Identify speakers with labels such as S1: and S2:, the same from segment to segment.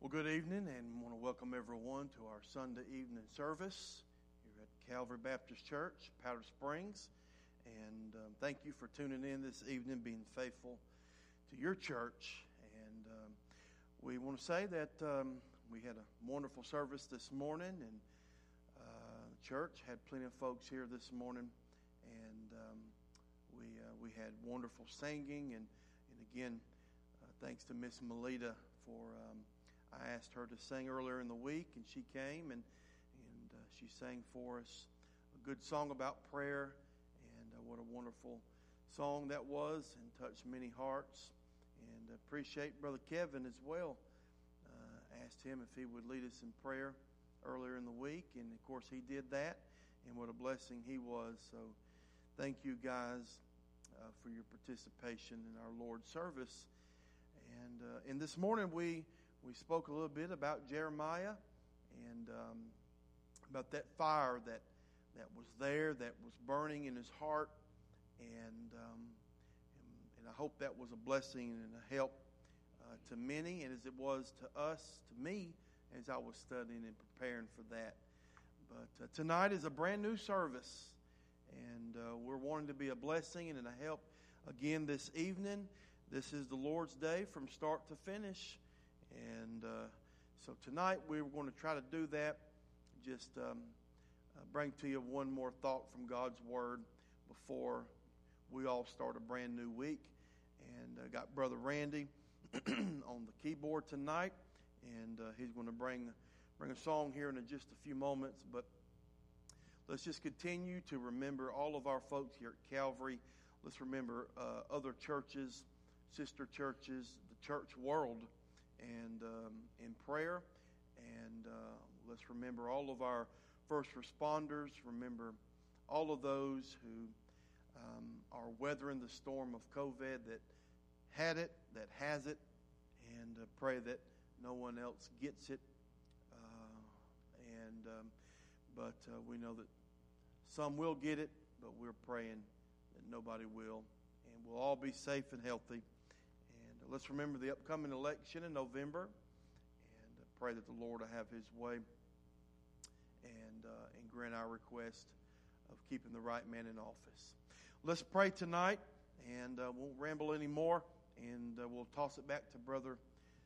S1: Well, good evening, and want to welcome everyone to our Sunday evening service here at Calvary Baptist Church, Powder Springs. And thank you for tuning in this evening, being faithful to your church. And we want to say that we had a wonderful service this morning, and the church had plenty of folks here this morning, and we had wonderful singing, and again, thanks to Miss Melita for. I asked her to sing earlier in the week, and she came, and she sang for us a good song about prayer, and what a wonderful song that was, and touched many hearts. And appreciate Brother Kevin as well. Asked him if he would lead us in prayer earlier in the week, and of course he did that, and what a blessing he was. So thank you guys for your participation in our Lord's service. And this morning we spoke a little bit about Jeremiah and about that fire that was there, that was burning in his heart, and I hope that was a blessing and a help to many, and as it was to us, to me, as I was studying and preparing for that. But tonight is a brand new service, and we're wanting to be a blessing and a help again this evening. This is the Lord's Day from start to finish. And so tonight we're going to try to do that. Just bring to you one more thought from God's Word before we all start a brand new week. And got Brother Randy on the keyboard tonight, and he's going to bring a song here in just a few moments. But let's just continue to remember all of our folks here at Calvary. Let's remember other churches, sister churches, the church world, and in prayer, and let's remember all of our first responders. Remember all of those who are weathering the storm of COVID, that had it, that has it, and pray that no one else gets it. But we know that some will get it, but we're praying that nobody will, and we'll all be safe and healthy. And let's remember the upcoming election in November, and pray that the Lord will have His way, and grant our request of keeping the right man in office. Let's pray tonight, and won't ramble anymore, and we'll toss it back to Brother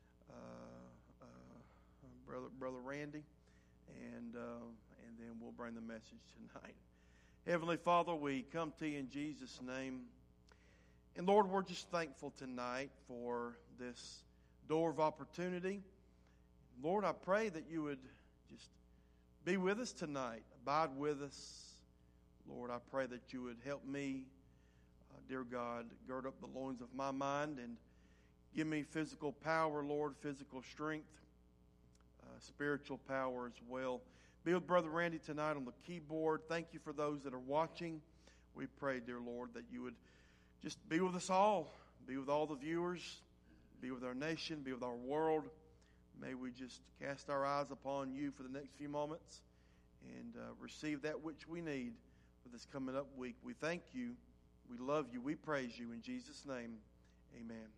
S1: Randy, and then we'll bring the message tonight. Heavenly Father, we come to you in Jesus' name. And Lord, we're just thankful tonight for this door of opportunity. Lord, I pray that you would just be with us tonight. Abide with us. Lord, I pray that you would help me, dear God, gird up the loins of my mind and give me physical power, Lord, physical strength, spiritual power as well. Be with Brother Randy tonight on the keyboard. Thank you for those that are watching. We pray, dear Lord, that you would just be with us all. Be with all the viewers. Be with our nation. Be with our world. May we just cast our eyes upon you for the next few moments and receive that which we need for this coming up week. We thank you. We love you. We praise you. In Jesus' name, amen.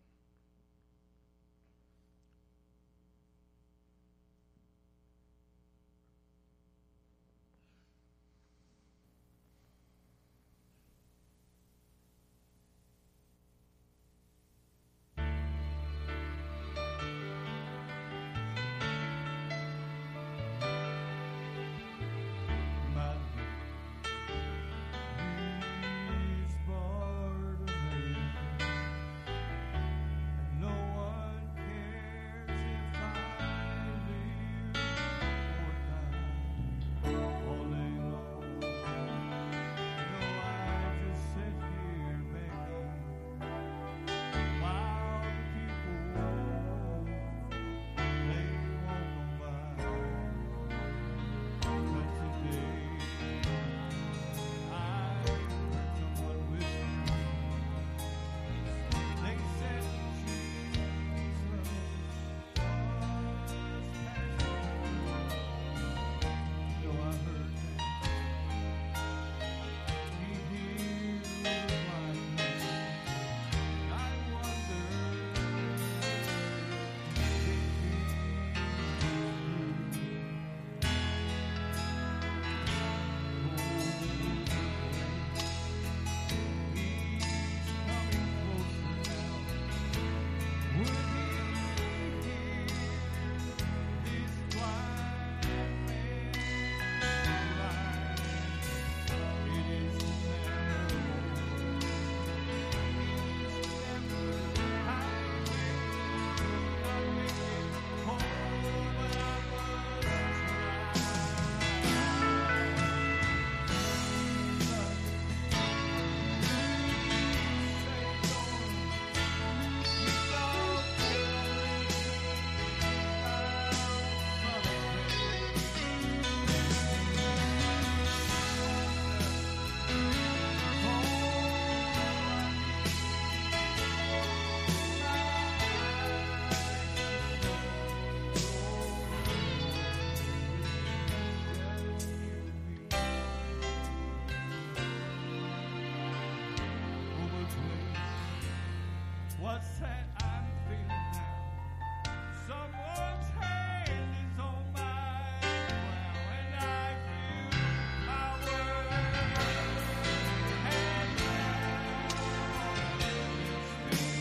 S2: What's that I'm feeling now? Someone's hand is on my brow, and I feel my world hand down. It speaks to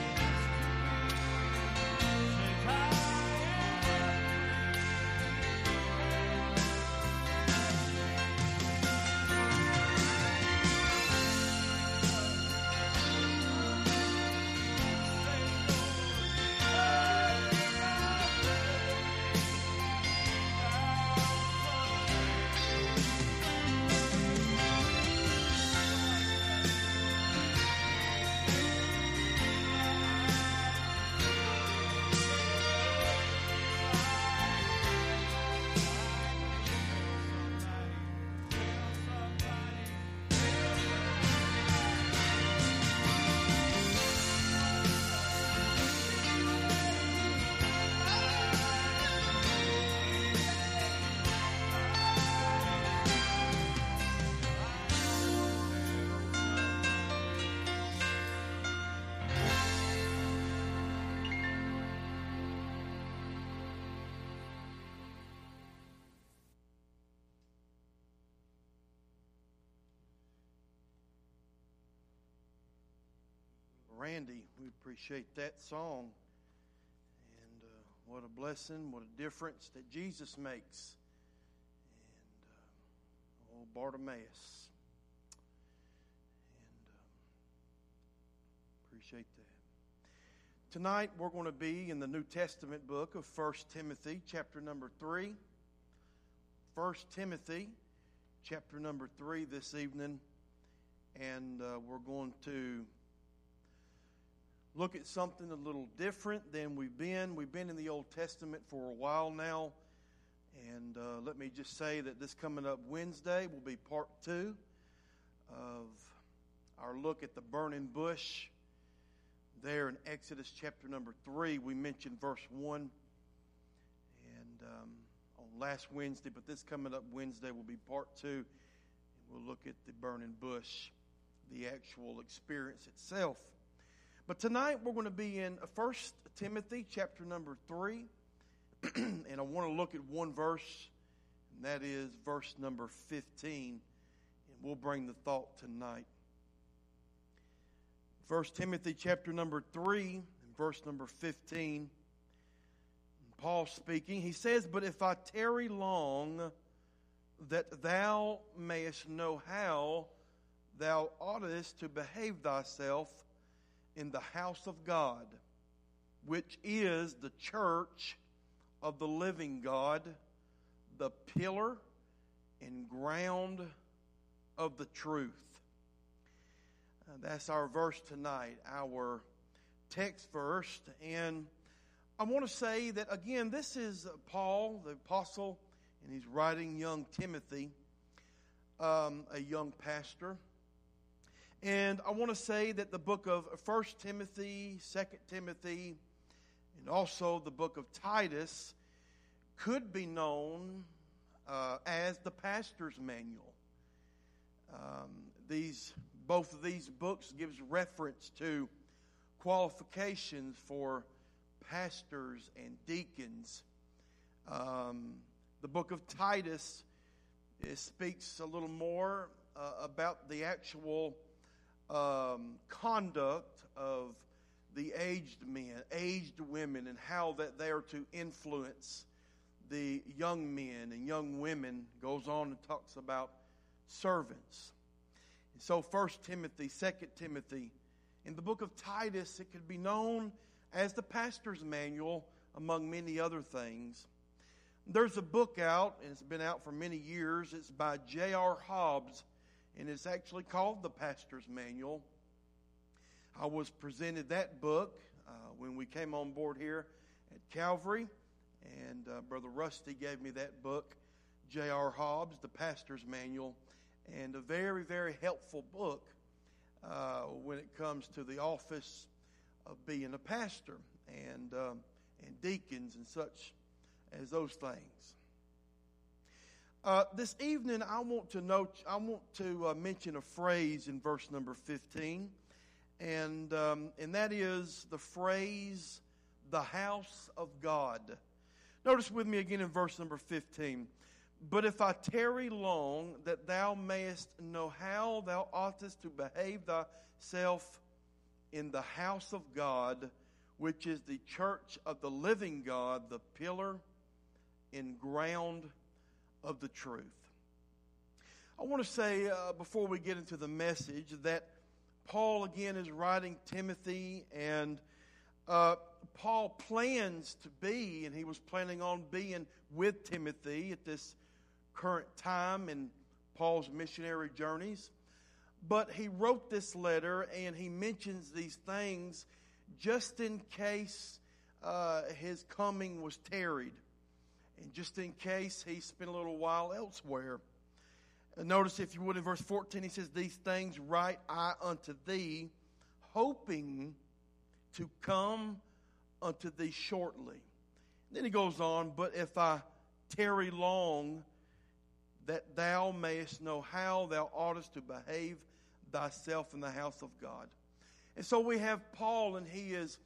S2: me, says I
S1: Randy, we appreciate that song. And what a blessing, what a difference that Jesus makes. And old Bartimaeus. And appreciate that. Tonight we're going to be in the New Testament book of 1 Timothy, chapter number 3. 1 Timothy, chapter number 3 this evening. And we're going to look at something a little different than we've been. We've been in the Old Testament for a while now. And let me just say that this coming up Wednesday will be part 2 of our look at the burning bush. There in Exodus chapter number 3, we mentioned verse 1. And on last Wednesday, but this coming up Wednesday will be part 2. And we'll look at the burning bush, the actual experience itself. But tonight we're going to be in 1 Timothy chapter number 3. And I want to look at one verse, and that is verse number 15. And we'll bring the thought tonight. 1 Timothy chapter number 3, and verse number 15. Paul speaking, he says, "But if I tarry long, that thou mayest know how thou oughtest to behave thyself in the house of God, which is the church of the living God, the pillar and ground of the truth." That's our verse tonight, our text verse. And I want to say that, again, this is Paul, the apostle, and he's writing young Timothy, a young pastor. And I want to say that the book of 1 Timothy, 2 Timothy, and also the book of Titus could be known as the pastor's manual. Both of these books gives reference to qualifications for pastors and deacons. The book of Titus, it speaks a little more about the actual conduct of the aged men, aged women, and how that they are to influence the young men and young women. Goes on and talks about servants. And so 1 Timothy, 2 Timothy, in the book of Titus, it could be known as the pastor's manual, among many other things. There's a book out, and it's been out for many years. It's by J.R. Hobbs, and it's actually called The Pastor's Manual. I was presented that book when we came on board here at Calvary, and Brother Rusty gave me that book, J.R. Hobbs, The Pastor's Manual, and a very, very helpful book when it comes to the office of being a pastor and deacons and such as those things. This evening, I want to mention a phrase in verse number 15, and that is the phrase, the house of God. Notice with me again in verse number 15. But if I tarry long, that thou mayest know how thou oughtest to behave thyself in the house of God, which is the church of the living God, the pillar and ground of the truth. I want to say, before we get into the message, that Paul again is writing Timothy, and Paul plans to be, and he was planning on being with Timothy at this current time in Paul's missionary journeys. But he wrote this letter, and he mentions these things just in case his coming was tarried, and just in case he spent a little while elsewhere. Notice, if you would, in verse 14, he says, these things write I unto thee, hoping to come unto thee shortly. Then he goes on, but if I tarry long, that thou mayest know how thou oughtest to behave thyself in the house of God. And so we have Paul, and he is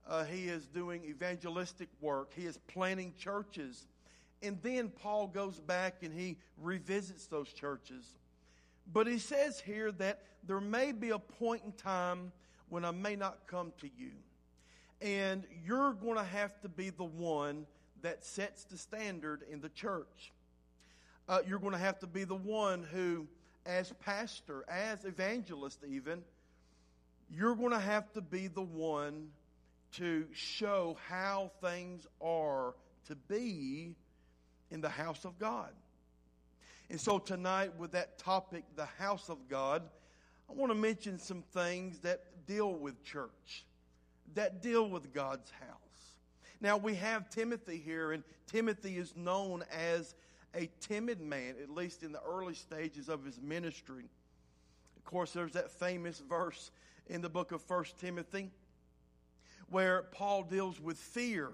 S1: doing evangelistic work. He is planting churches. And then Paul goes back and he revisits those churches. But he says here that there may be a point in time when I may not come to you. And you're going to have to be the one that sets the standard in the church. You're going to have to be the one who, as pastor, as evangelist even, you're going to have to be the one to show how things are to be in the house of God. And so tonight, with that topic, the house of God, I want to mention some things that deal with church, that deal with God's house. Now, we have Timothy here, and Timothy is known as a timid man, at least in the early stages of his ministry. Of course, there's that famous verse in the book of 1 Timothy where Paul deals with fear.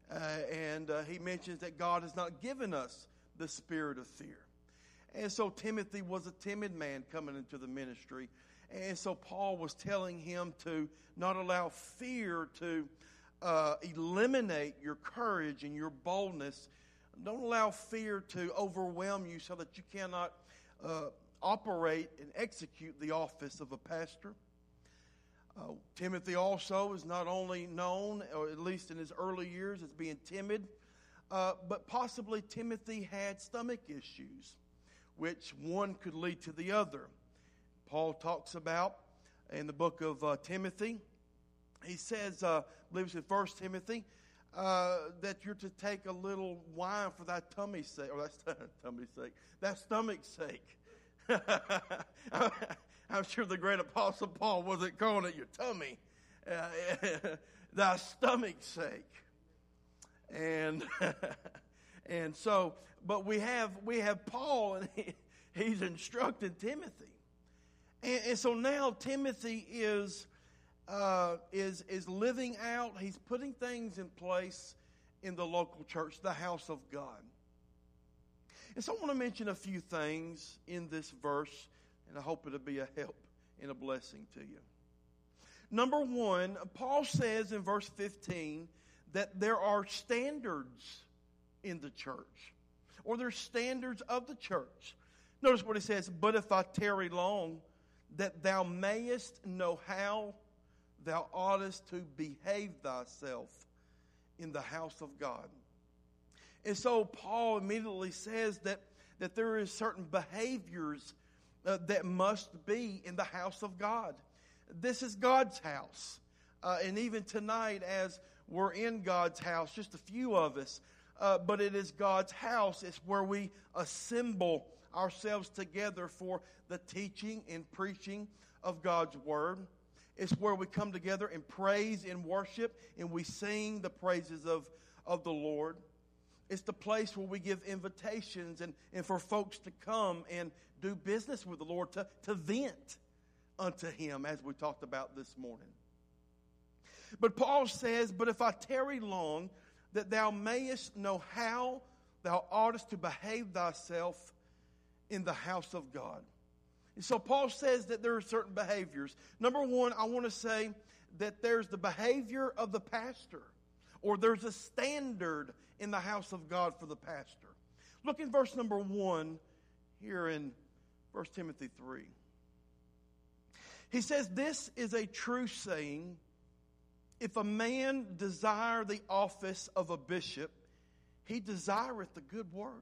S1: And he mentions that God has not given us the spirit of fear. And so Timothy was a timid man coming into the ministry. And so Paul was telling him to not allow fear to eliminate your courage and your boldness. Don't allow fear to overwhelm you so that you cannot operate and execute the office of a pastor. Timothy also is not only known, or at least in his early years, as being timid, but possibly Timothy had stomach issues, which one could lead to the other. Paul talks about in the book of Timothy, he says, I believe it's in 1 Timothy, that you're to take a little wine for thy tummy's sake, or that stomach's sake. I'm sure the great apostle Paul wasn't calling it your tummy, thy stomach's sake. And so, but we have Paul, and he's instructing Timothy, and so now Timothy is living out. He's putting things in place in the local church, the house of God. And so I want to mention a few things in this verse, and I hope it'll be a help and a blessing to you. Number one, Paul says in verse 15 that there are standards in the church, or there's standards of the church. Notice what he says, but if I tarry long, that thou mayest know how thou oughtest to behave thyself in the house of God. And so Paul immediately says that there is certain behaviors that must be in the house of God. This is God's house. And even tonight, as we're in God's house, just a few of us, but it is God's house. It's where we assemble ourselves together for the teaching and preaching of God's word. It's where we come together and praise and worship, and we sing the praises of the Lord. It's the place where we give invitations and for folks to come and do business with the Lord, to vent unto Him, as we talked about this morning. But Paul says, but if I tarry long, that thou mayest know how thou oughtest to behave thyself in the house of God. And so Paul says that there are certain behaviors. Number one, I want to say that there's the behavior of the pastor, or there's a standard in the house of God for the pastor. Look in verse number 1 here in 1 Timothy 3. He says, "This is a true saying, if a man desire the office of a bishop, he desireth the good work.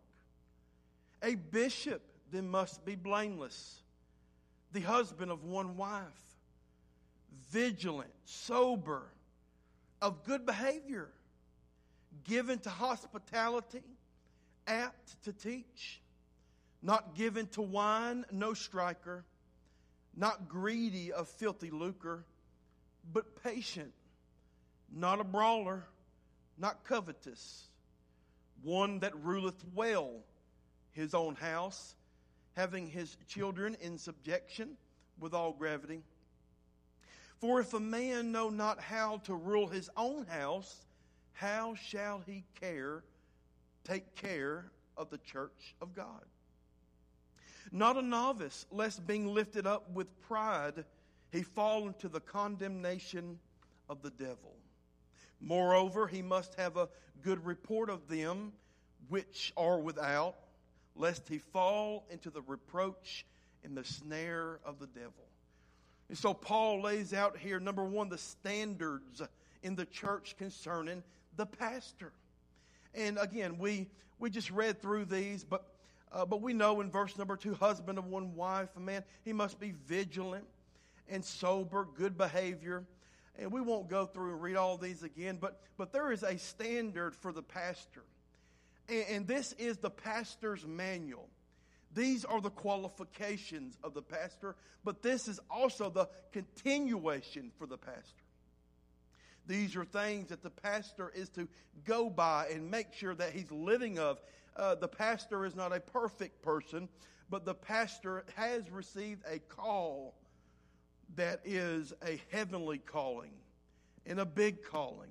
S1: A bishop then must be blameless, the husband of one wife, vigilant, sober, of good behavior, given to hospitality, apt to teach, not given to wine, no striker, not greedy of filthy lucre, but patient, not a brawler, not covetous, one that ruleth well his own house, having his children in subjection with all gravity. For if a man know not how to rule his own house, how shall he take care of the church of God? Not a novice, lest being lifted up with pride, he fall into the condemnation of the devil. Moreover, he must have a good report of them which are without, lest he fall into the reproach and the snare of the devil." And so Paul lays out here, number one, the standards in the church concerning the pastor. And again, we just read through these, but we know in verse number 2, husband of one wife, a man, he must be vigilant and sober, good behavior. And we won't go through and read all these again, but there is a standard for the pastor. And this is the pastor's manual. These are the qualifications of the pastor, but this is also the continuation for the pastor. These are things that the pastor is to go by and make sure that he's living of. The pastor is not a perfect person, but the pastor has received a call that is a heavenly calling and a big calling.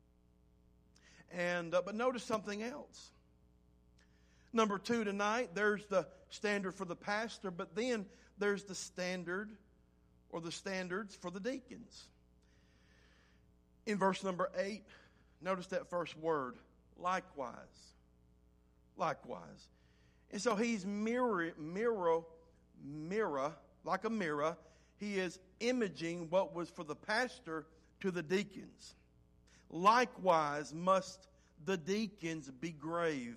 S1: And but notice something else. Number 2 tonight, there's the standard for the pastor, but then there's the standard or the standards for the deacons. In verse number 8, notice that first word, likewise. Likewise. And so he's mirror, like a mirror. He is imaging what was for the pastor to the deacons. Likewise must the deacons be grave,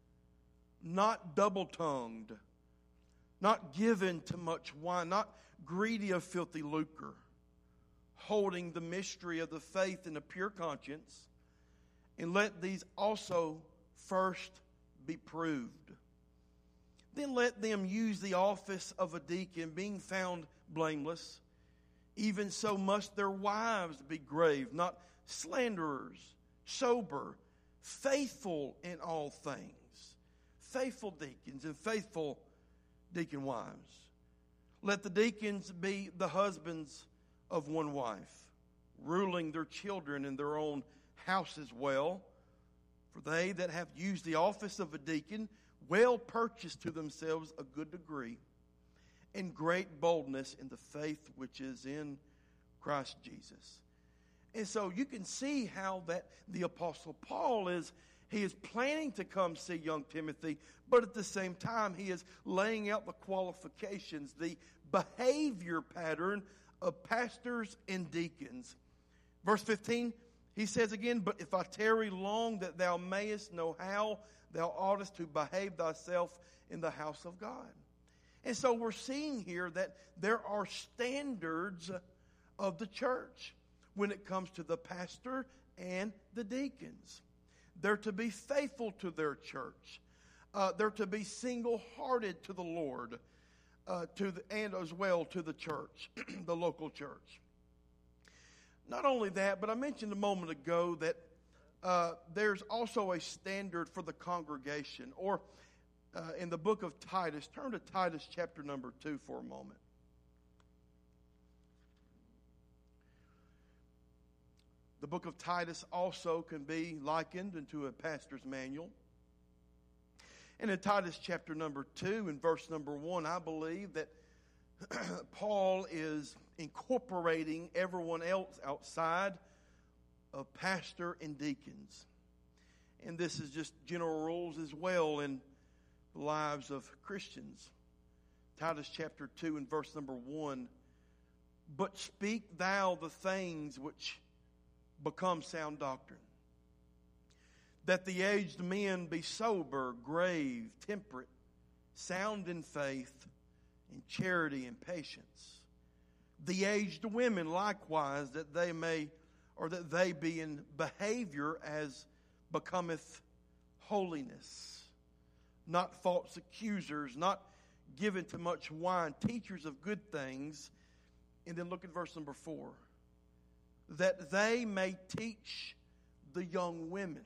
S1: not double-tongued, not given to much wine, not greedy of filthy lucre, holding the mystery of the faith in a pure conscience, and let these also first be proved. Then let them use the office of a deacon, being found blameless. Even so must their wives be grave, not slanderers, sober, faithful in all things. Faithful deacons and faithful deacon wives. Let the deacons be the husbands of one wife, ruling their children in their own houses well. For they that have used the office of a deacon well purchase to themselves a good degree and great boldness in the faith which is in Christ Jesus. And so you can see how that the Apostle Paul is planning to come see young Timothy, but at the same time he is laying out the qualifications, the behavior pattern of pastors and deacons. Verse 15, he says again, "But if I tarry long, that thou mayest know how thou oughtest to behave thyself in the house of God." And so we're seeing here that there are standards of the church when it comes to the pastor and the deacons. They're to be faithful to their church. They're to be single-hearted to the Lord, and as well to the church, the local church. Not only that, but I mentioned a moment ago that there's also a standard for the congregation. Or in the book of Titus, turn to Titus chapter number 2 for a moment. The book of Titus also can be likened into a pastor's manual. And in Titus chapter number 2 and verse number 1, I believe that Paul is incorporating everyone else outside of pastor and deacons. And this is just general rules as well in the lives of Christians. Titus chapter 2 and verse number 1. But speak thou the things which become sound doctrine, that the aged men be sober, grave, temperate, sound in faith, in charity and patience. The aged women likewise, that they be in behavior as becometh holiness, not false accusers, not given to much wine, teachers of good things. And then look at verse number 4. That they may teach the young women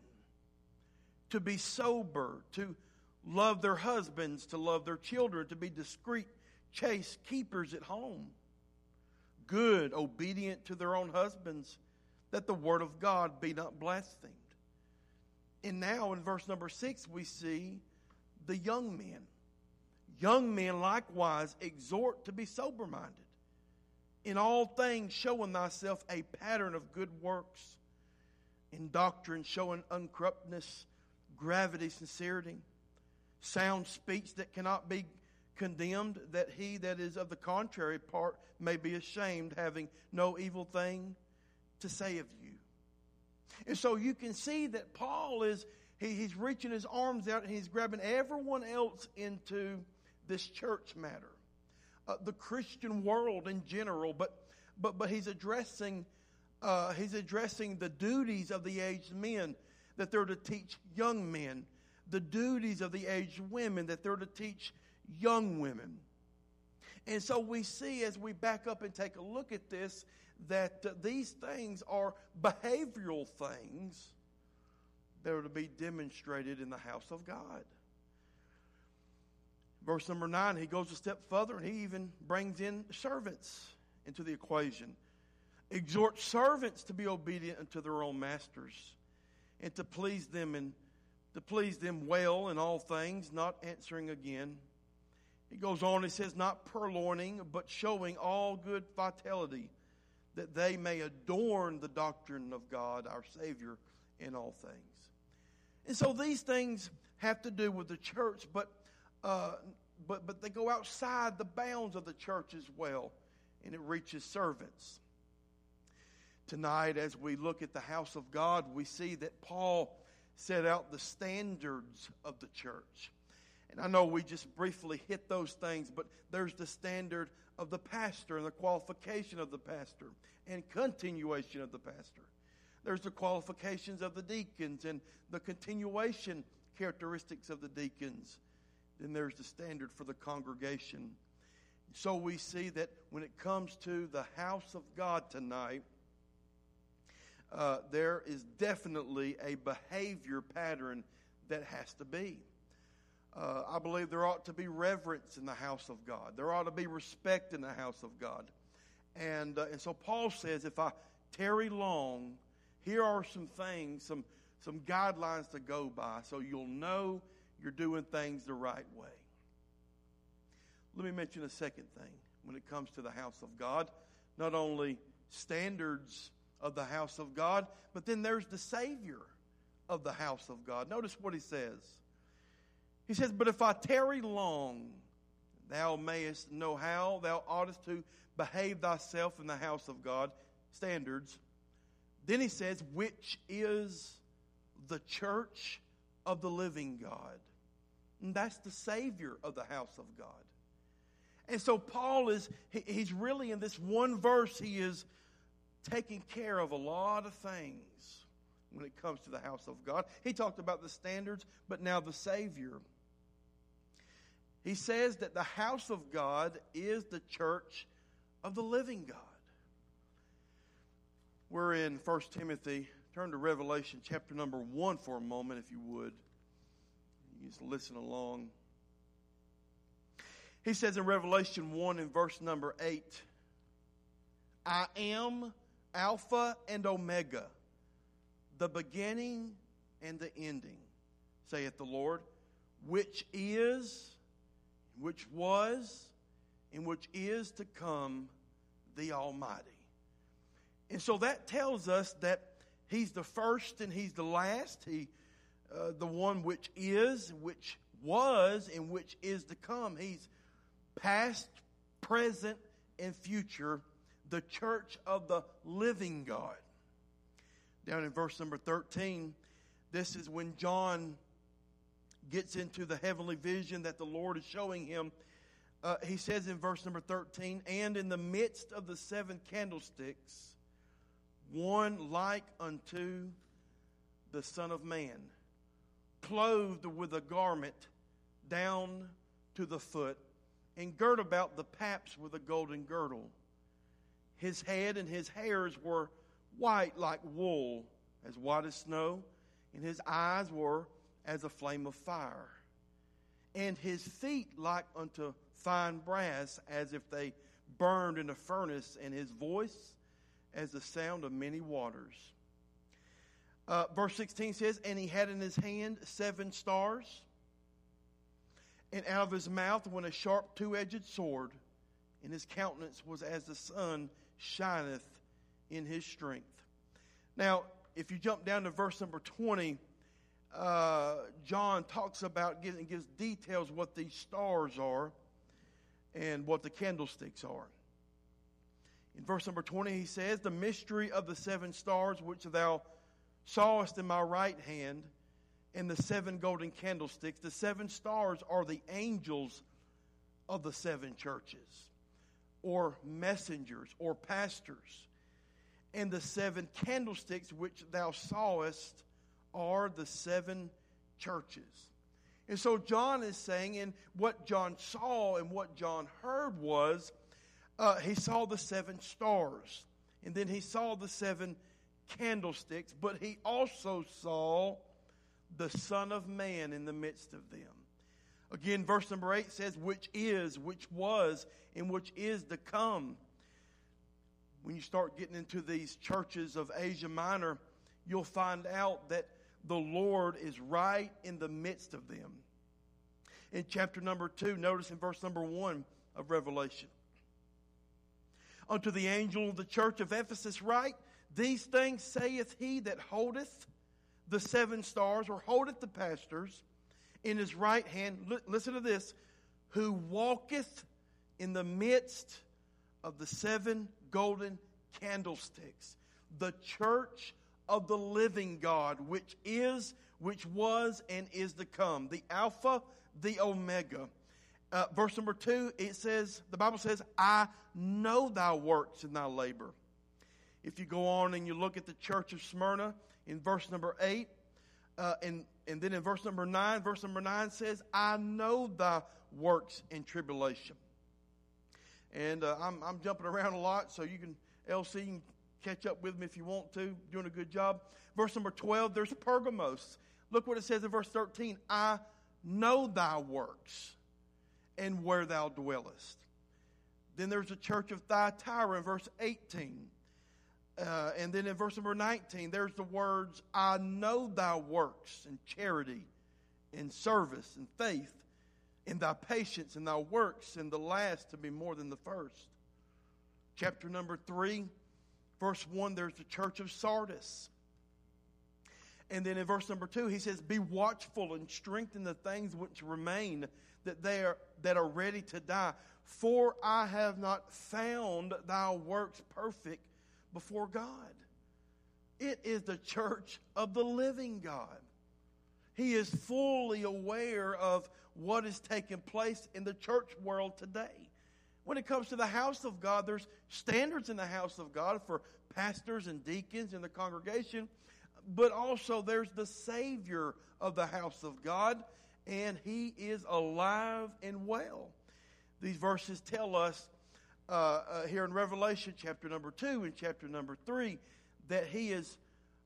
S1: to be sober, to love their husbands, to love their children, to be discreet, chaste, keepers at home, good, obedient to their own husbands, that the word of God be not blasphemed. And now in verse number 6 we see the young men. Young men likewise exhort to be sober-minded, in all things showing thyself a pattern of good works, in doctrine showing uncorruptness, gravity, sincerity, sound speech that cannot be condemned, that he that is of the contrary part may be ashamed, having no evil thing to say of you. And so you can see that Paul he's reaching his arms out and he's grabbing everyone else into this church matter, the Christian world in general. But he's addressing the duties of the aged men, that they're to teach young men, the duties of the aged women, that they're to teach young women. And so we see, as we back up and take a look at this, that these things are behavioral things that are to be demonstrated in the house of God. Verse number 9, he goes a step further and he even brings in servants into the equation. Exhort servants to be obedient unto their own masters, and to please them well in all things, not answering again. He goes on, he says, not purloining, but showing all good fidelity, that they may adorn the doctrine of God, our Savior, in all things. And so these things have to do with the church, but they go outside the bounds of the church as well, and it reaches servants. Tonight, as we look at the house of God, we see that Paul set out the standards of the church. And I know we just briefly hit those things, but there's the standard of the pastor and the qualification of the pastor and continuation of the pastor. There's the qualifications of the deacons and the continuation characteristics of the deacons. Then there's the standard for the congregation. So we see that when it comes to the house of God tonight, there is definitely a behavior pattern that has to be. I believe there ought to be reverence in the house of God. There ought to be respect in the house of God. And so Paul says, if I tarry long, here are some things, some guidelines to go by, so you'll know you're doing things the right way. Let me mention a second thing when it comes to the house of God. Not only standards of the house of God, but then there's the Savior of the house of God. Notice what he says. He says, but if I tarry long, thou mayest know how thou oughtest to behave thyself in the house of God, standards. Then he says, which is the church of the living God. And that's the Savior of the house of God. And so Paul he's really in this one verse, he is taking care of a lot of things when it comes to the house of God. He talked about the standards, but now the Savior. He says that the house of God is the church of the living God. We're in 1 Timothy. Turn to Revelation chapter number 1 for a moment, if you would. You just listen along. He says in Revelation 1 in verse number 8, I am Alpha and Omega, the beginning and the ending, saith the Lord, which is, which was, in which is to come the Almighty. And so that tells us that He's the first and He's the last. The one which is, which was, and which is to come. He's past, present, and future, the church of the living God. Down in verse number 13, this is when John gets into the heavenly vision that the Lord is showing him. He says in verse number 13, and in the midst of the 7 candlesticks, one like unto the Son of Man, clothed with a garment down to the foot, and girt about the paps with a golden girdle. His head and his hairs were white like wool, as white as snow, and his eyes were as a flame of fire, and his feet like unto fine brass, as if they burned in a furnace, and his voice as the sound of many waters. Verse 16 says, and he had in his hand 7 stars, and out of his mouth went a sharp 2-edged sword, and his countenance was as the sun shineth in his strength. Now, if you jump down to verse number 20, John talks about and gives details what these stars are and what the candlesticks are. In verse number 20, he says, the mystery of the 7 stars which thou sawest in my right hand, and the 7 golden candlesticks. The 7 stars are the angels of the 7 churches, or messengers, or pastors. And the 7 candlesticks which thou sawest are the 7 churches. And so John is saying, and what John saw and what John heard was, he saw the 7 stars, and then he saw the 7 candlesticks, but he also saw the Son of Man in the midst of them. Again, verse number 8 says, which is, which was, and which is to come. When you start getting into these churches of Asia Minor, you'll find out that the Lord is right in the midst of them. In chapter number 2, notice in verse number 1 of Revelation. Unto the angel of the church of Ephesus write, these things saith he that holdeth the 7 stars, or holdeth the pastors in his right hand. Listen to this. Who walketh in the midst of the 7 golden candlesticks. The church of the living God, which is, which was, and is to come. The Alpha, the Omega. Verse number 2, it says, the Bible says, I know thy works and thy labor. If you go on and you look at the church of Smyrna in verse number 8, and then in verse number 9 says, I know thy works and tribulation. And I'm jumping around a lot, so you can, LC, you can catch up with me if you want to. Doing a good job. Verse number 12, there's Pergamos. Look what it says in verse 13. I know thy works and where thou dwellest. Then there's the church of Thyatira in verse 18. And then in verse number 19, there's the words, I know thy works and charity and service and faith and thy patience and thy works, and the last to be more than the first. Chapter number 3, verse 1, there's the church of Sardis. And then in verse number 2, he says, be watchful and strengthen the things which remain, that are ready to die. For I have not found thy works perfect before God. It is the church of the living God. He is fully aware of what is taking place in the church world today. When it comes to the house of God, there's standards in the house of God for pastors and deacons in the congregation, but also there's the Savior of the house of God, and He is alive and well. These verses tell us here in Revelation chapter number 2 and chapter number 3 that He is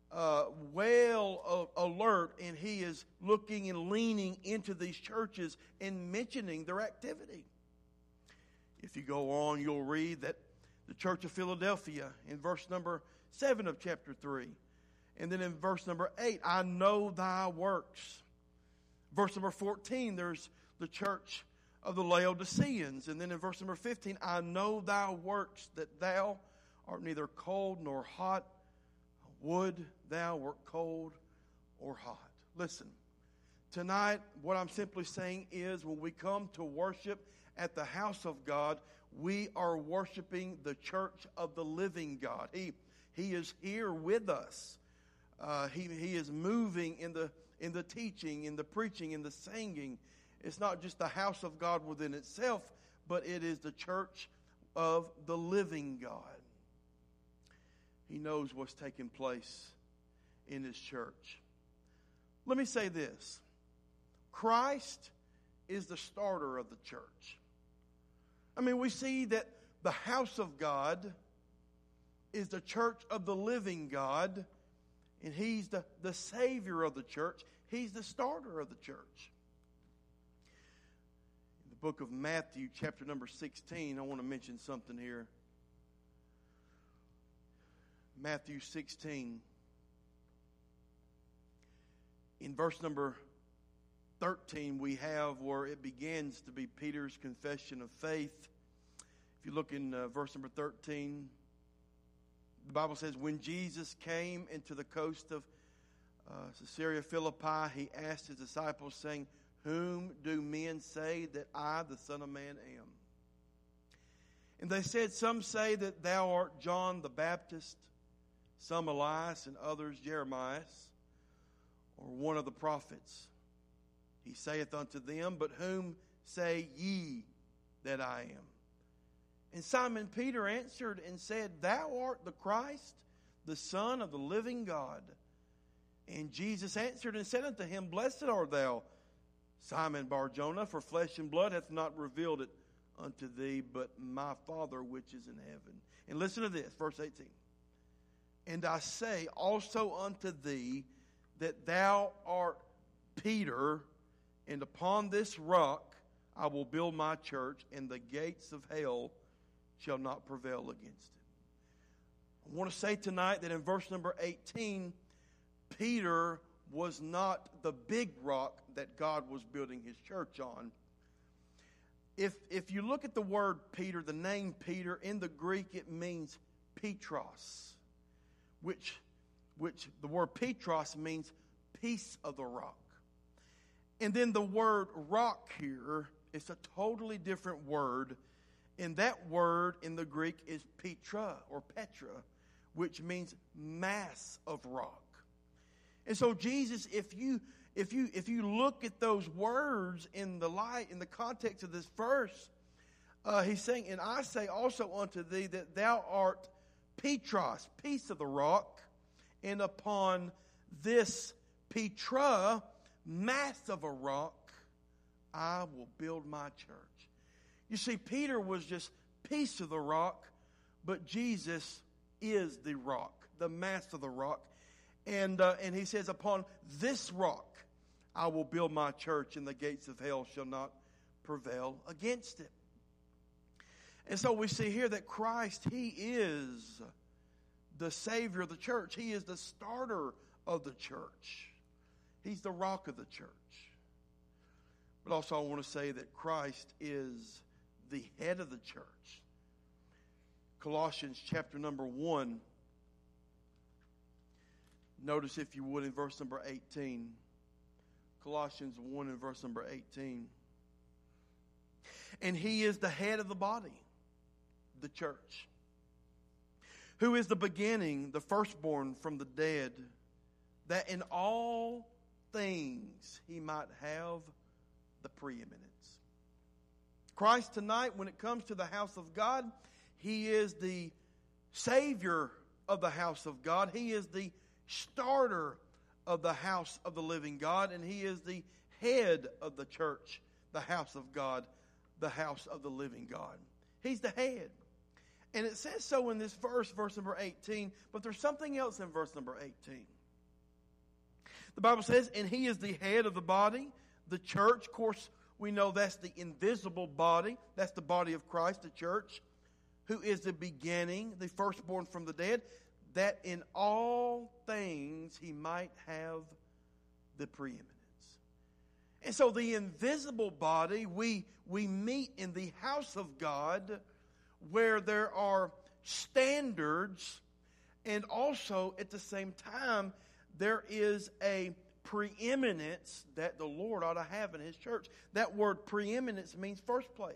S1: well alert, and He is looking and leaning into these churches and mentioning their activity. If you go on, you'll read that the church of Philadelphia in verse number 7 of chapter 3. And then in verse number 8, I know thy works. Verse number 14, there's the church of the Laodiceans. And then in verse number 15, I know thy works, that thou art neither cold nor hot. Would thou wert cold or hot. Listen, tonight what I'm simply saying is when we come to worship at the house of God, we are worshiping the church of the living God. He is here with us. He is moving in the teaching, in the preaching, in the singing. It's not just the house of God within itself, but it is the church of the living God. He knows what's taking place in His church. Let me say this. Christ is the starter of the church. I mean, we see that the house of God is the church of the living God, and He's the Savior of the church. He's the starter of the church. In the book of Matthew, chapter number 16, I want to mention something here. Matthew 16. In verse number 13, we have where it begins to be Peter's confession of faith. If you look in verse number 13, the Bible says, when Jesus came into the coast of Caesarea Philippi, He asked His disciples, saying, whom do men say that I, the Son of Man, am? And they said, some say that thou art John the Baptist, some Elias, and others Jeremiah, or one of the prophets. He saith unto them, but whom say ye that I am? And Simon Peter answered and said, thou art the Christ, the Son of the living God. And Jesus answered and said unto him, blessed art thou, Simon Bar-Jonah, for flesh and blood hath not revealed it unto thee, but my Father which is in heaven. And listen to this, verse 18. And I say also unto thee that thou art Peter, and upon this rock I will build my church, and the gates of hell shall not prevail against it. I want to say tonight that in verse number 18, Peter was not the big rock that God was building His church on. If you look at the word Peter, the name Peter, in the Greek it means Petros, which the word Petros means piece of the rock. And then the word rock here is a totally different word. And that word in the Greek is Petra or Petra, which means mass of rock. And so Jesus, if you look at those words in the context of this verse, He's saying, and I say also unto thee that thou art Petros, piece of the rock, and upon this Petra, mass of a rock, I will build my church. You see, Peter was just piece of the rock, but Jesus is the rock, the mass of the rock. And He says, upon this rock I will build my church, and the gates of hell shall not prevail against it. And so we see here that Christ, He is the Savior of the church. He is the starter of the church. He's the rock of the church. But also I want to say that Christ is the head of the church. Colossians chapter number 1. Notice, if you would, in verse number 18. Colossians 1 and verse number 18. And He is the head of the body, the church, who is the beginning, the firstborn from the dead, that in all things He might have the preeminence. Christ tonight, when it comes to the house of God, He is the Savior of the house of God. He is the starter of the house of the living God, and He is the head of the church, the house of God, the house of the living God. He's the head. And it says so in this verse number 18, but there's something else in verse number 18. The Bible says, and He is the head of the body, the church. Of course, we know that's the invisible body. That's the body of Christ, the church, who is the beginning, the firstborn from the dead, that in all things He might have the preeminence. And so the invisible body, we meet in the house of God where there are standards, and also at the same time there is a preeminence that the Lord ought to have in His church. That word preeminence means first place.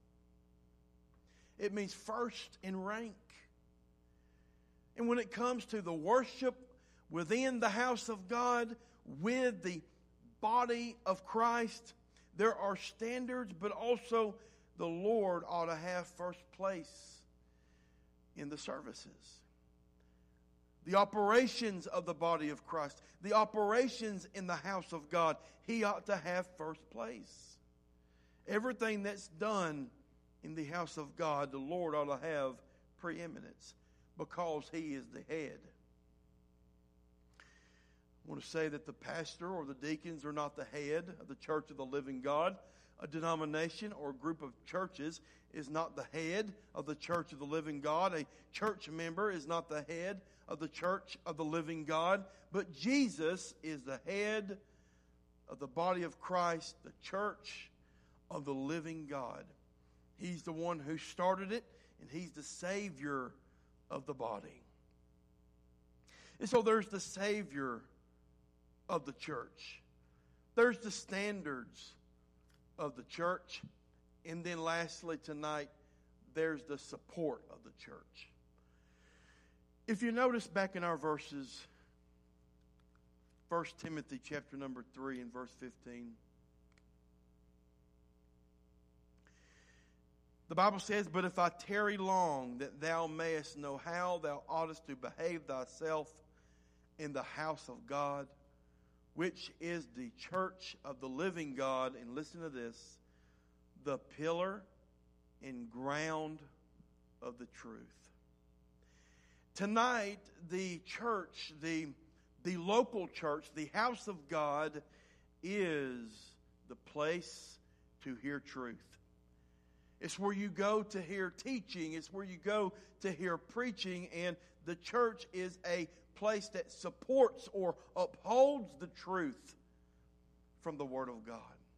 S1: It means first in rank. And when it comes to the worship within the house of God with the body of Christ, there are standards, but also the Lord ought to have first place in the services. The operations of the body of Christ, the operations in the house of God, He ought to have first place. Everything that's done in the house of God, the Lord ought to have preeminence because He is the head. I want to say that the pastor or the deacons are not the head of the church of the living God. A denomination or a group of churches is not the head of the church of the living God. A church member is not the head of the church of the living God. But Jesus is the head of the body of Christ, the church of the living God. He's the one who started it, and He's the Savior of the body. And so there's the Savior of the church. There's the standards of the church. And then lastly tonight, there's the support of the church. If you notice back in our verses, 1 Timothy chapter number 3 and verse 15, the Bible says, "But if I tarry long, that thou mayest know how thou oughtest to behave thyself in the house of God, which is the church of the living God," and listen to this, "the pillar and ground of the truth." Tonight, the church, the local church, the house of God, is the place to hear truth. It's where you go to hear teaching. It's where you go to hear preaching. And the church is a place that supports or upholds the truth from the Word of God.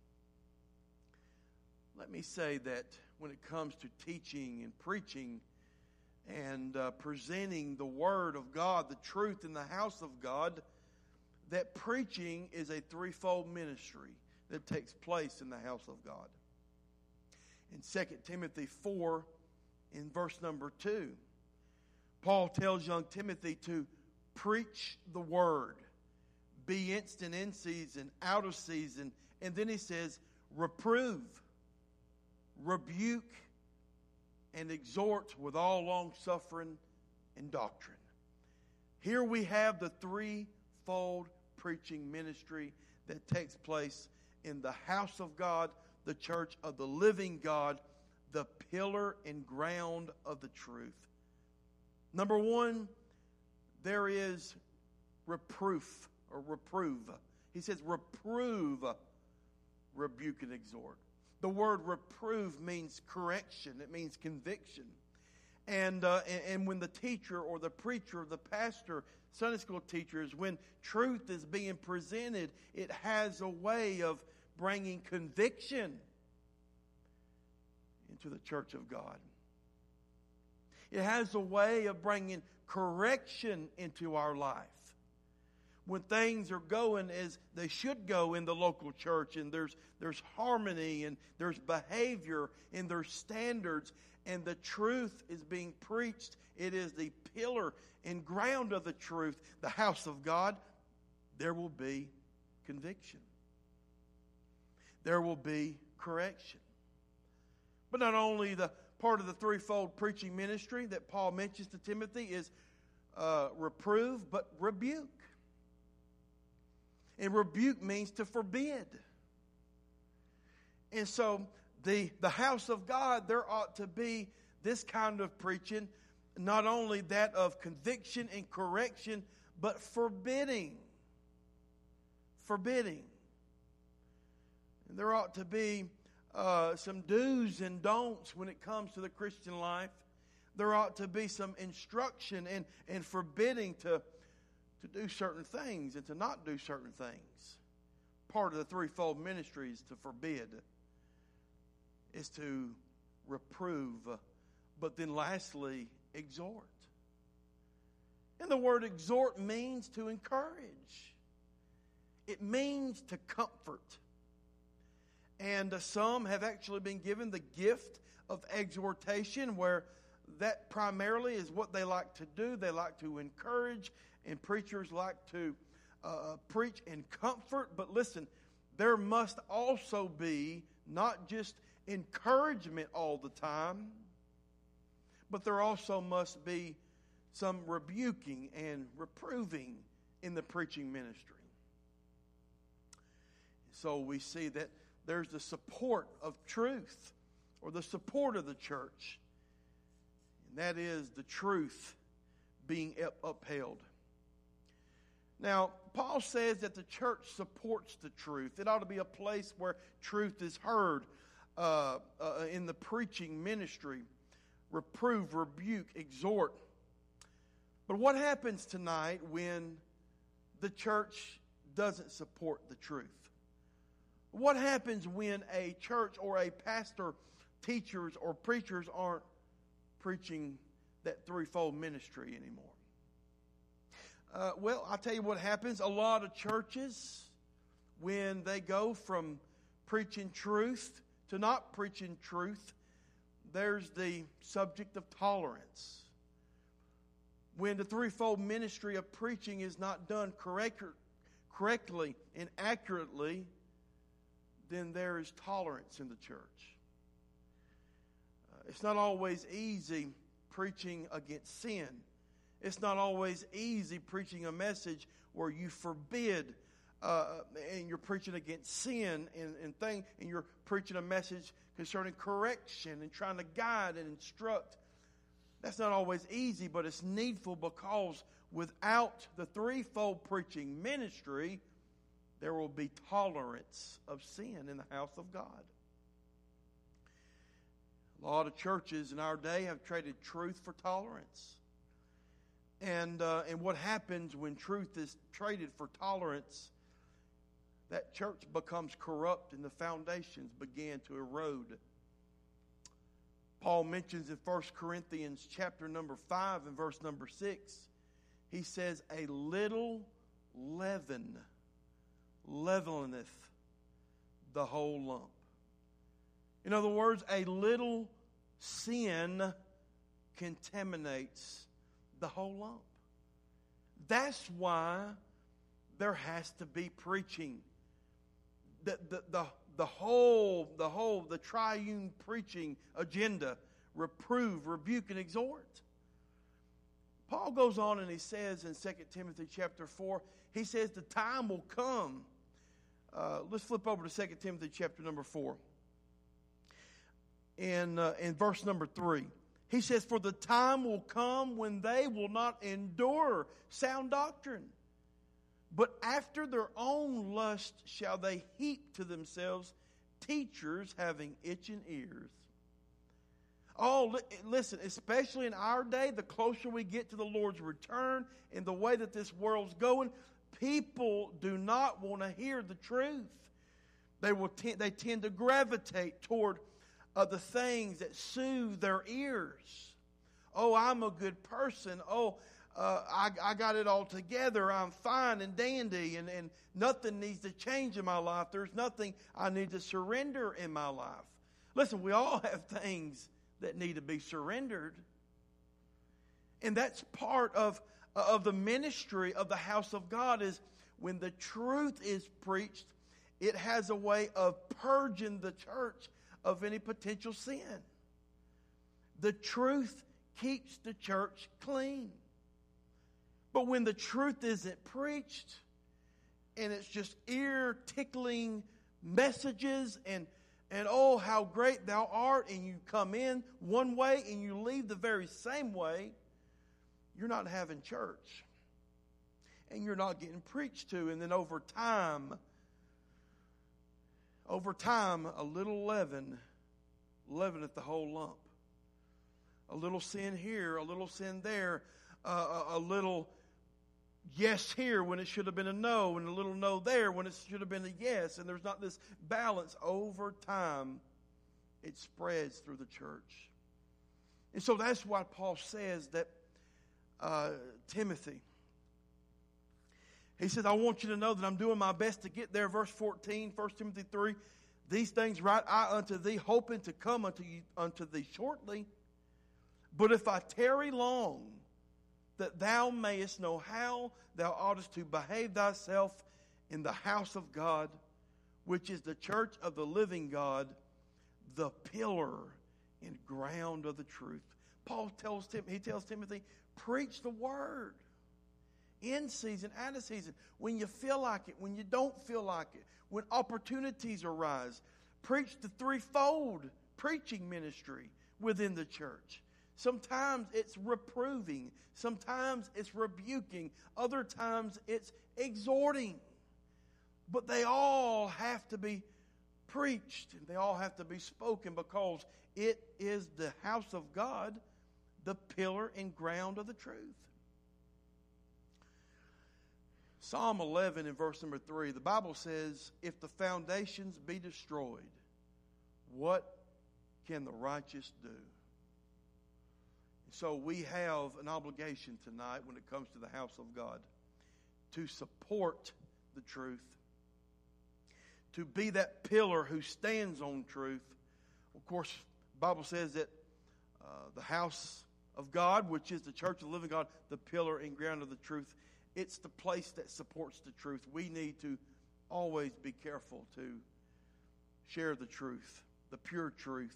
S1: Let me say that when it comes to teaching and preaching and presenting the Word of God, the truth in the house of God, that preaching is a threefold ministry that takes place in the house of God. In 2 Timothy 4, in verse number 2, Paul tells young Timothy to preach the Word, be instant in season, out of season, and then he says, reprove, rebuke, and exhort with all long-suffering and doctrine. Here we have the threefold preaching ministry that takes place in the house of God, the church of the living God, the pillar and ground of the truth. Number one, there is reproof or reprove. He says reprove, rebuke, and exhort. The word reprove means correction. It means conviction. And when the teacher or the preacher or the pastor, Sunday school teachers, when truth is being presented, it has a way of bringing conviction into the church of God. It has a way of bringing correction into our life. When things are going as they should go in the local church, and there's harmony, and there's behavior, and there's standards, and the truth is being preached, it is the pillar and ground of the truth, the house of God, there will be conviction. There will be correction. But not only the part of the threefold preaching ministry that Paul mentions to Timothy is reprove, but rebuke. And rebuke means to forbid. And so the house of God, there ought to be this kind of preaching, not only that of conviction and correction, but forbidding. Forbidding. And there ought to be some do's and don'ts when it comes to the Christian life. There ought to be some instruction and forbidding to do certain things and to not do certain things. part of the threefold ministry is to forbid, is to reprove, but then lastly, exhort. And the word exhort means to encourage. It means to comfort. And some have actually been given the gift of exhortation, where that primarily is what they like to do. They like to encourage, and preachers like to preach and comfort. But listen, there must also be not just encouragement all the time, but there also must be some rebuking and reproving in the preaching ministry. So we see that there's the support of truth, or the support of the church, and that is the truth being upheld. Now, Paul says that the church supports the truth. It ought to be a place where truth is heard in the preaching ministry. Reprove, rebuke, exhort. But what happens tonight when the church doesn't support the truth? What happens when a church or a pastor, teachers, or preachers aren't preaching that threefold ministry anymore? Well, I'll tell you what happens. A lot of churches, when they go from preaching truth to not preaching truth, there's the subject of tolerance. When the threefold ministry of preaching is not done correctly and accurately, then there is tolerance in the church. It's not always easy preaching against sin. It's not always easy preaching a message where you forbid and you're preaching against sin and you're preaching a message concerning correction and trying to guide and instruct. That's not always easy, but it's needful, because without the threefold preaching ministry, there will be tolerance of sin in the house of God. A lot of churches in our day have traded truth for tolerance. And what happens when truth is traded for tolerance? That church becomes corrupt and the foundations begin to erode. Paul mentions in 1 Corinthians chapter number 5 and verse number 6, he says, a little leaven leaveneth the whole lump. In other words, a little sin contaminates the whole lump. That's why there has to be preaching. The triune preaching agenda: reprove, rebuke, and exhort. Paul goes on and he says in 2 Timothy chapter 4, he says the time will come. Let's flip over to 2 Timothy chapter number 4. In verse number 3. He says, for the time will come when they will not endure sound doctrine, but after their own lust shall they heap to themselves teachers having itching ears. Oh, listen, especially in our day, the closer we get to the Lord's return and the way that this world's going, people do not want to hear the truth. They tend to gravitate toward the things that soothe their ears. Oh, I'm a good person. Oh, I got it all together. I'm fine and dandy, and nothing needs to change in my life. There's nothing I need to surrender in my life. Listen, we all have things that need to be surrendered. And that's part of the ministry of the house of God, is when the truth is preached, it has a way of purging the church of any potential sin. The truth keeps the church clean. But when the truth isn't preached, and it's just ear-tickling messages, and oh, how great thou art, and you come in one way and you leave the very same way, you're not having church. And you're not getting preached to. And then over time, a little leaven leaveneth the whole lump. A little sin here, a little sin there, a little yes here when it should have been a no, and a little no there when it should have been a yes, and there's not this balance. Over time, it spreads through the church. And so that's why Paul says that Timothy, he says, I want you to know that I'm doing my best to get there. Verse 14, 1 Timothy 3, these things write I unto thee, hoping to come unto thee shortly. But if I tarry long, that thou mayest know how thou oughtest to behave thyself in the house of God, which is the church of the living God, the pillar and ground of the truth. Paul tells Timothy, preach the word. In season, out of season. When you feel like it, when you don't feel like it. When opportunities arise. Preach the threefold preaching ministry within the church. Sometimes it's reproving. Sometimes it's rebuking. Other times it's exhorting. But they all have to be preached. And they all have to be spoken, because it is the house of God, the pillar and ground of the truth. Psalm 11 in verse number 3, the Bible says, if the foundations be destroyed, what can the righteous do? So we have an obligation tonight when it comes to the house of God to support the truth, to be that pillar who stands on truth. Of course, the Bible says that the house of God, which is the church of the living God, the pillar and ground of the truth, it's the place that supports the truth. We need to always be careful to share the truth, the pure truth.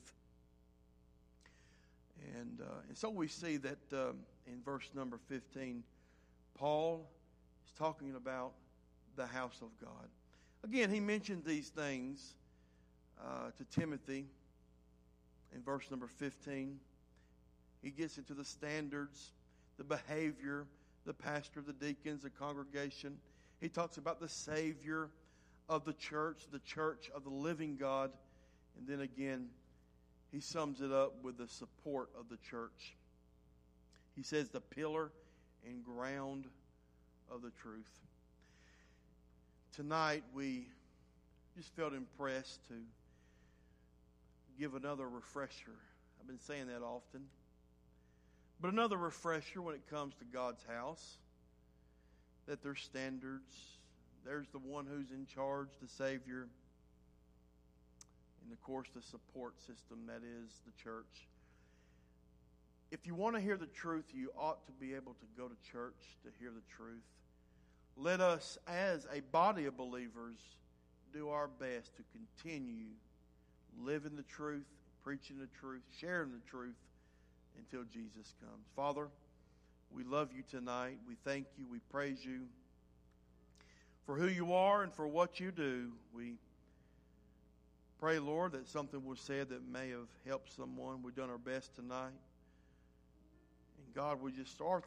S1: And so we see that in verse number 15, Paul is talking about the house of God. Again, he mentioned these things to Timothy in verse number 15. He gets into the standards, the behavior, the pastor, the deacons, the congregation. He talks about the Savior of the church of the living God. And then again, he sums it up with the support of the church. He says the pillar and ground of the truth. Tonight we just felt impressed to give another refresher. I've been saying that often. But another refresher when it comes to God's house, that there's standards. There's the one who's in charge, the Savior. And of course the support system, that is the church. If you want to hear the truth, you ought to be able to go to church to hear the truth. Let us, as a body of believers, do our best to continue living the truth, preaching the truth, sharing the truth, until Jesus comes. Father, we love you tonight. We thank you. We praise you for who you are and for what you do. We pray, Lord, that something was said that may have helped someone. We've done our best tonight. And God, our